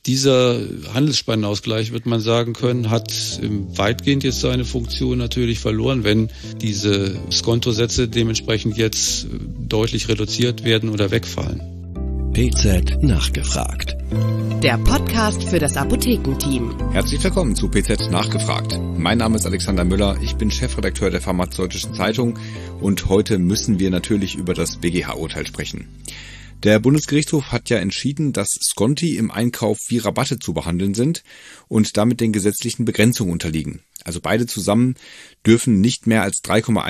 Dieser Handelsspannenausgleich, wird man sagen können, hat weitgehend jetzt seine Funktion natürlich verloren, wenn diese Skontosätze dementsprechend jetzt deutlich reduziert werden oder wegfallen. PZ nachgefragt. Der Podcast für das Apothekenteam. Herzlich willkommen zu PZ nachgefragt. Mein Name ist Alexander Müller, ich bin Chefredakteur der Pharmazeutischen Zeitung und heute müssen wir natürlich über das BGH-Urteil sprechen. Der Bundesgerichtshof hat ja entschieden, dass Sconti im Einkauf wie Rabatte zu behandeln sind und damit den gesetzlichen Begrenzungen unterliegen. Also beide zusammen dürfen nicht mehr als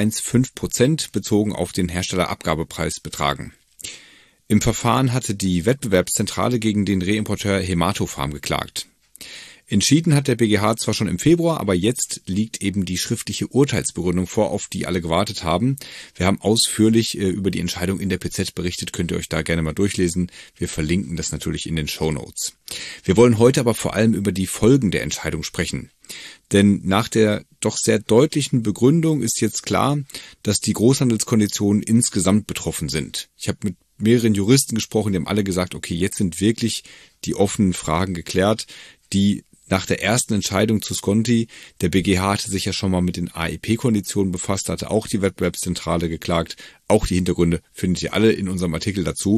3,15% bezogen auf den Herstellerabgabepreis betragen. Im Verfahren hatte die Wettbewerbszentrale gegen den Reimporteur Hämatopharm geklagt. Entschieden hat der BGH zwar schon im Februar, aber jetzt liegt eben die schriftliche Urteilsbegründung vor, auf die alle gewartet haben. Wir haben ausführlich über die Entscheidung in der PZ berichtet, könnt ihr euch da gerne mal durchlesen. Wir verlinken das natürlich in den Shownotes. Wir wollen heute aber vor allem über die Folgen der Entscheidung sprechen. Denn nach der doch sehr deutlichen Begründung ist jetzt klar, dass die Großhandelskonditionen insgesamt betroffen sind. Ich habe mit mehreren Juristen gesprochen, die haben alle gesagt, okay, jetzt sind wirklich die offenen Fragen geklärt, die nach der ersten Entscheidung zu Sconti, der BGH hatte sich ja schon mal mit den AEP-Konditionen befasst, hatte auch die Wettbewerbszentrale geklagt. Auch die Hintergründe findet ihr alle in unserem Artikel dazu.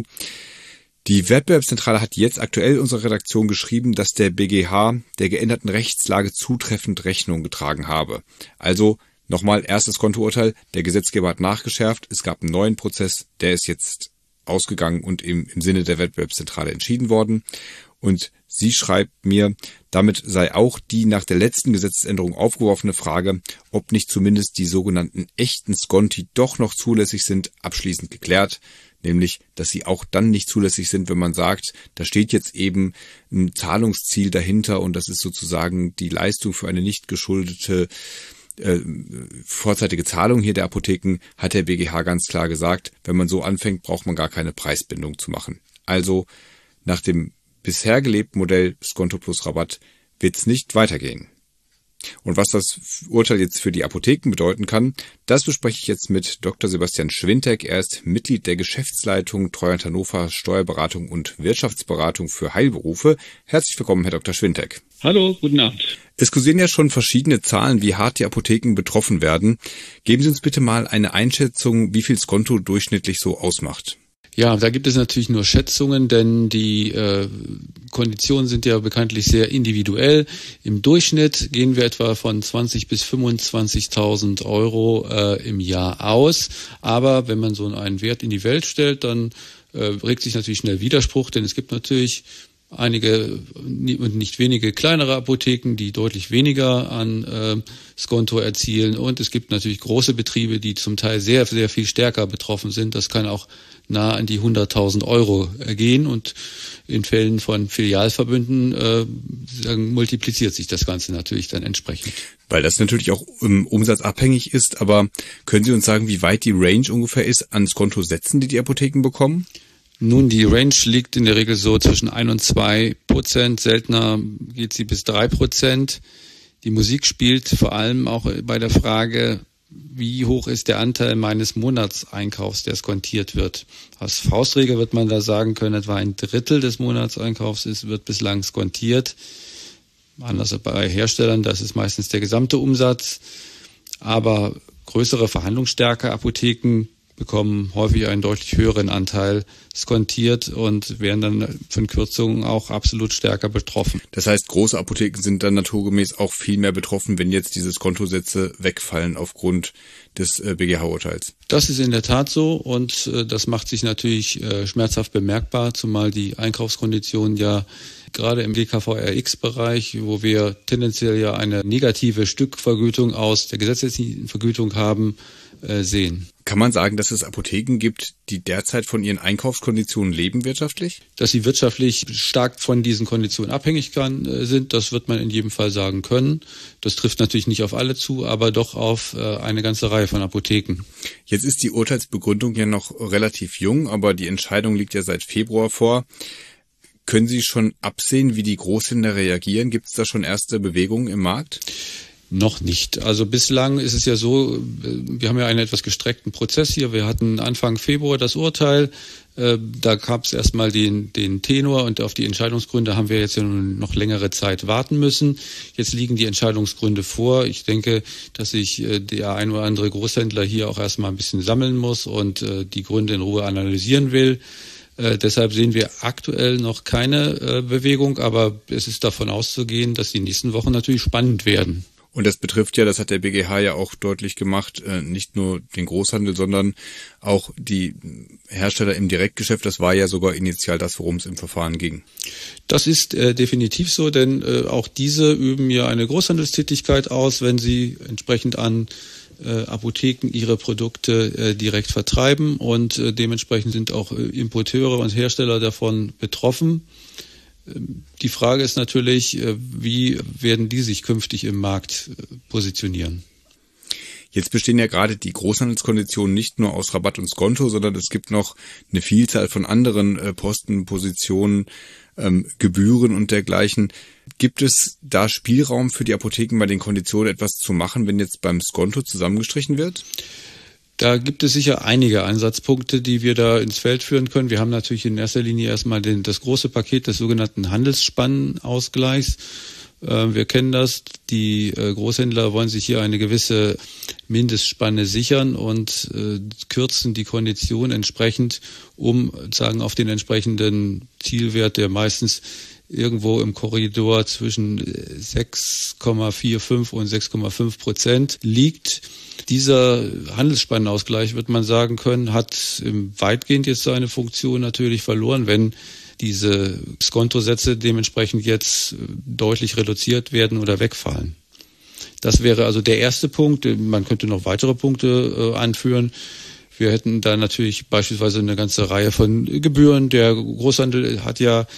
Die Wettbewerbszentrale hat jetzt aktuell unserer Redaktion geschrieben, dass der BGH der geänderten Rechtslage zutreffend Rechnung getragen habe. Also nochmal erstes Kontourteil, der Gesetzgeber hat nachgeschärft, es gab einen neuen Prozess, der ist jetzt ausgegangen und im Sinne der Wettbewerbszentrale entschieden worden. Und sie schreibt mir, damit sei auch die nach der letzten Gesetzesänderung aufgeworfene Frage, ob nicht zumindest die sogenannten echten Sconti doch noch zulässig sind, abschließend geklärt. Nämlich, dass sie auch dann nicht zulässig sind, wenn man sagt, da steht jetzt eben ein Zahlungsziel dahinter und das ist sozusagen die Leistung für eine nicht geschuldete vorzeitige Zahlung hier der Apotheken, hat der BGH ganz klar gesagt, wenn man so anfängt, braucht man gar keine Preisbindung zu machen. Also nach dem bisher gelebten Modell Skonto plus Rabatt wird es nicht weitergehen. Und was das Urteil jetzt für die Apotheken bedeuten kann, das bespreche ich jetzt mit Dr. Sebastian Schwintek. Er ist Mitglied der Geschäftsleitung Treuhand Hannover Steuerberatung und Wirtschaftsberatung für Heilberufe. Herzlich willkommen, Herr Dr. Schwintek. Hallo, guten Abend. Es kursieren ja schon verschiedene Zahlen, wie hart die Apotheken betroffen werden. Geben Sie uns bitte mal eine Einschätzung, wie viel Skonto durchschnittlich so ausmacht. Ja, da gibt es natürlich nur Schätzungen, denn die Konditionen sind ja bekanntlich sehr individuell. Im Durchschnitt gehen wir etwa von 20.000 bis 25.000 Euro im Jahr aus. Aber wenn man so einen Wert in die Welt stellt, dann regt sich natürlich schnell Widerspruch, denn es gibt natürlich einige und nicht wenige kleinere Apotheken, die deutlich weniger an Skonto erzielen. Und es gibt natürlich große Betriebe, die zum Teil sehr, sehr viel stärker betroffen sind. Das kann auch nah an die 100.000 Euro gehen. Und in Fällen von Filialverbünden multipliziert sich das Ganze natürlich dann entsprechend. Weil das natürlich auch umsatzabhängig ist. Aber können Sie uns sagen, wie weit die Range ungefähr ist an Skontosätzen, die Apotheken bekommen? Nun, die Range liegt in der Regel so zwischen 1 und 2%, seltener geht sie bis 3%. Die Musik spielt vor allem auch bei der Frage, wie hoch ist der Anteil meines Monatseinkaufs, der skontiert wird. Als Faustregel wird man da sagen können, etwa 1/3 des Monatseinkaufs wird bislang skontiert. Anders als bei Herstellern, das ist meistens der gesamte Umsatz. Aber größere Verhandlungsstärke Apotheken bekommen häufig einen deutlich höheren Anteil skontiert und werden dann von Kürzungen auch absolut stärker betroffen. Das heißt, große Apotheken sind dann naturgemäß auch viel mehr betroffen, wenn jetzt diese Skontosätze wegfallen aufgrund des BGH-Urteils. Das ist in der Tat so und das macht sich natürlich schmerzhaft bemerkbar, zumal die Einkaufskonditionen ja gerade im GKV-RX-Bereich, wo wir tendenziell ja eine negative Stückvergütung aus der gesetzlichen Vergütung haben, sehen. Kann man sagen, dass es Apotheken gibt, die derzeit von ihren Einkaufskonditionen leben wirtschaftlich? Dass sie wirtschaftlich stark von diesen Konditionen abhängig sind, das wird man in jedem Fall sagen können. Das trifft natürlich nicht auf alle zu, aber doch auf eine ganze Reihe von Apotheken. Jetzt ist die Urteilsbegründung ja noch relativ jung, aber die Entscheidung liegt ja seit Februar vor. Können Sie schon absehen, wie die Großhändler reagieren? Gibt es da schon erste Bewegungen im Markt? Noch nicht. Also bislang ist es ja so, wir haben ja einen etwas gestreckten Prozess hier. Wir hatten Anfang Februar das Urteil. Da gab es erstmal den Tenor und auf die Entscheidungsgründe haben wir jetzt ja noch längere Zeit warten müssen. Jetzt liegen die Entscheidungsgründe vor. Ich denke, dass sich der ein oder andere Großhändler hier auch erstmal ein bisschen sammeln muss und die Gründe in Ruhe analysieren will. Deshalb sehen wir aktuell noch keine Bewegung, aber es ist davon auszugehen, dass die nächsten Wochen natürlich spannend werden. Und das betrifft ja, das hat der BGH ja auch deutlich gemacht, nicht nur den Großhandel, sondern auch die Hersteller im Direktgeschäft. Das war ja sogar initial das, worum es im Verfahren ging. Das ist definitiv so, denn auch diese üben ja eine Großhandelstätigkeit aus, wenn sie entsprechend an Apotheken ihre Produkte direkt vertreiben und dementsprechend sind auch Importeure und Hersteller davon betroffen. Die Frage ist natürlich, wie werden die sich künftig im Markt positionieren? Jetzt bestehen ja gerade die Großhandelskonditionen nicht nur aus Rabatt und Skonto, sondern es gibt noch eine Vielzahl von anderen Posten, Positionen, Gebühren und dergleichen. Gibt es da Spielraum für die Apotheken bei den Konditionen etwas zu machen, wenn jetzt beim Skonto zusammengestrichen wird? Da gibt es sicher einige Ansatzpunkte, die wir da ins Feld führen können. Wir haben natürlich in erster Linie erstmal das große Paket des sogenannten Handelsspannenausgleichs. Wir kennen das. Die Großhändler wollen sich hier eine gewisse Mindestspanne sichern und kürzen die Kondition entsprechend, um sagen auf den entsprechenden Zielwert, der meistens irgendwo im Korridor zwischen 6,45 und 6,5% liegt. Dieser Handelsspannenausgleich, wird man sagen können, hat weitgehend jetzt seine Funktion natürlich verloren, wenn diese Skontosätze dementsprechend jetzt deutlich reduziert werden oder wegfallen. Das wäre also der erste Punkt. Man könnte noch weitere Punkte anführen. Wir hätten da natürlich beispielsweise eine ganze Reihe von Gebühren. Der Großhandel hat ja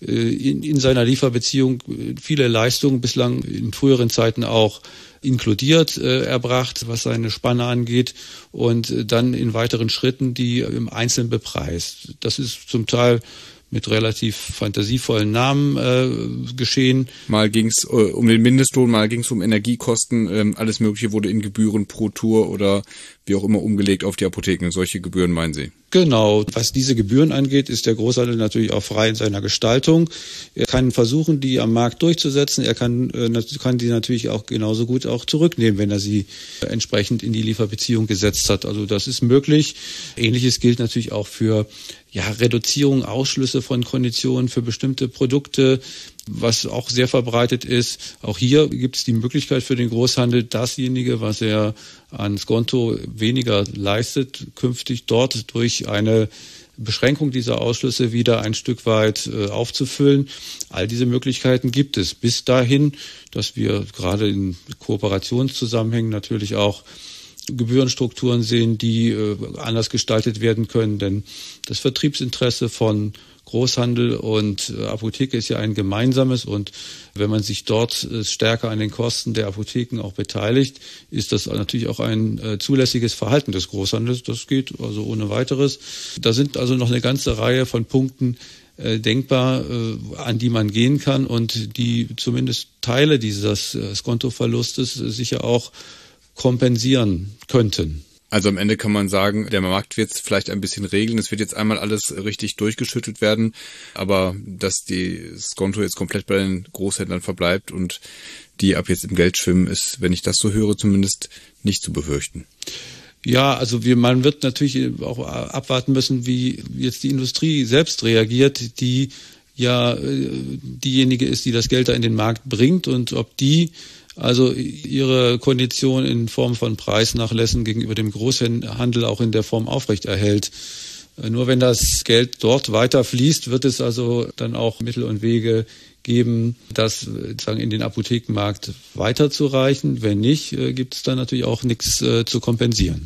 in seiner Lieferbeziehung viele Leistungen bislang in früheren Zeiten auch inkludiert erbracht, was seine Spanne angeht und dann in weiteren Schritten die im Einzelnen bepreist. Das ist zum Teil mit relativ fantasievollen Namen geschehen. Mal ging es um den Mindestlohn, mal ging es um Energiekosten, alles Mögliche wurde in Gebühren pro Tour oder wie auch immer umgelegt auf die Apotheken. Solche Gebühren meinen Sie? Genau. Was diese Gebühren angeht, ist der Großhandel natürlich auch frei in seiner Gestaltung. Er kann versuchen, die am Markt durchzusetzen. Er kann die natürlich auch genauso gut auch zurücknehmen, wenn er sie entsprechend in die Lieferbeziehung gesetzt hat. Also das ist möglich. Ähnliches gilt natürlich auch für Reduzierung, Ausschlüsse von Konditionen für bestimmte Produkte, was auch sehr verbreitet ist. Auch hier gibt es die Möglichkeit für den Großhandel, dasjenige, was er an Skonto weniger leistet, künftig dort durch eine Beschränkung dieser Ausschlüsse wieder ein Stück weit aufzufüllen. All diese Möglichkeiten gibt es. Bis dahin, dass wir gerade in Kooperationszusammenhängen natürlich auch Gebührenstrukturen sehen, die anders gestaltet werden können, denn das Vertriebsinteresse von Großhandel und Apotheke ist ja ein gemeinsames und wenn man sich dort stärker an den Kosten der Apotheken auch beteiligt, ist das natürlich auch ein zulässiges Verhalten des Großhandels. Das geht also ohne weiteres. Da sind also noch eine ganze Reihe von Punkten denkbar, an die man gehen kann und die zumindest Teile dieses Skontoverlustes sicher auch kompensieren könnten. Also am Ende kann man sagen, der Markt wird es vielleicht ein bisschen regeln. Es wird jetzt einmal alles richtig durchgeschüttelt werden, aber dass die Skonto jetzt komplett bei den Großhändlern verbleibt und die ab jetzt im Geld schwimmen, ist, wenn ich das so höre, zumindest nicht zu befürchten. Ja, also man wird natürlich auch abwarten müssen, wie jetzt die Industrie selbst reagiert, die ja diejenige ist, die das Geld da in den Markt bringt und ob die also ihre Kondition in Form von Preisnachlässen gegenüber dem Großhandel auch in der Form aufrechterhält. Nur wenn das Geld dort weiter fließt, wird es also dann auch Mittel und Wege geben, das sozusagen in den Apothekenmarkt weiterzureichen. Wenn nicht, gibt es dann natürlich auch nichts zu kompensieren.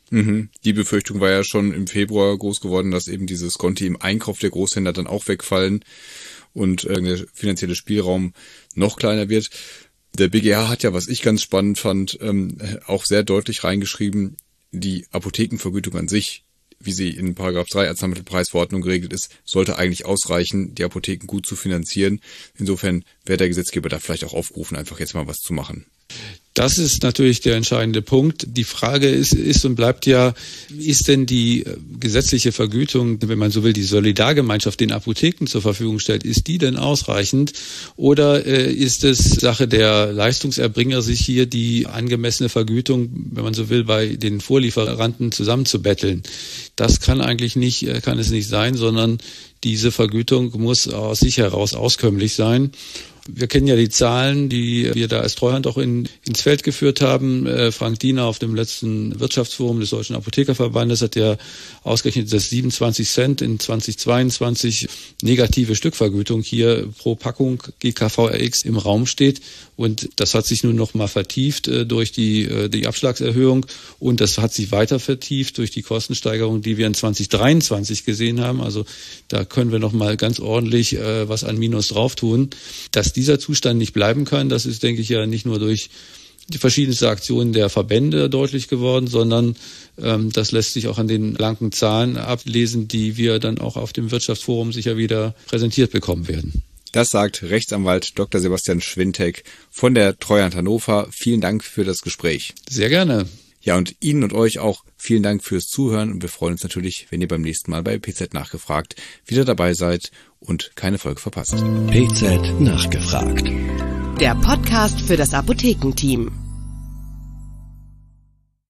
Die Befürchtung war ja schon im Februar groß geworden, dass eben diese Skonti im Einkauf der Großhändler dann auch wegfallen und der finanzielle Spielraum noch kleiner wird. Der BGH hat ja, was ich ganz spannend fand, auch sehr deutlich reingeschrieben, die Apothekenvergütung an sich, wie sie in § 3 Arzneimittelpreisverordnung geregelt ist, sollte eigentlich ausreichen, die Apotheken gut zu finanzieren. Insofern wäre der Gesetzgeber da vielleicht auch aufgerufen, einfach jetzt mal was zu machen. Das ist natürlich der entscheidende Punkt. Die Frage ist und bleibt ja, ist denn die gesetzliche Vergütung, wenn man so will, die Solidargemeinschaft den Apotheken zur Verfügung stellt, ist die denn ausreichend? Oder ist es Sache der Leistungserbringer, sich hier die angemessene Vergütung, wenn man so will, bei den Vorlieferanten zusammenzubetteln? Das kann es nicht sein, sondern diese Vergütung muss aus sich heraus auskömmlich sein. Wir kennen ja die Zahlen, die wir da als Treuhand auch ins Feld geführt haben. Frank Diener auf dem letzten Wirtschaftsforum des Deutschen Apothekerverbandes hat ja ausgerechnet, dass 27 Cent in 2022 negative Stückvergütung hier pro Packung GKV-Rx im Raum steht. Und das hat sich nun noch mal vertieft durch die Abschlagserhöhung. Und das hat sich weiter vertieft durch die Kostensteigerung, die wir in 2023 gesehen haben. Also da können wir noch mal ganz ordentlich was an Minus drauf tun. Dass dieser Zustand nicht bleiben kann, das ist, denke ich, ja nicht nur durch die verschiedensten Aktionen der Verbände deutlich geworden, sondern das lässt sich auch an den blanken Zahlen ablesen, die wir dann auch auf dem Wirtschaftsforum sicher wieder präsentiert bekommen werden. Das sagt Rechtsanwalt Dr. Sebastian Schwintek von der Treuhand Hannover. Vielen Dank für das Gespräch. Sehr gerne. Ja, und Ihnen und euch auch vielen Dank fürs Zuhören. Und wir freuen uns natürlich, wenn ihr beim nächsten Mal bei PZ Nachgefragt wieder dabei seid und keine Folge verpasst. PZ Nachgefragt. Der Podcast für das Apothekenteam.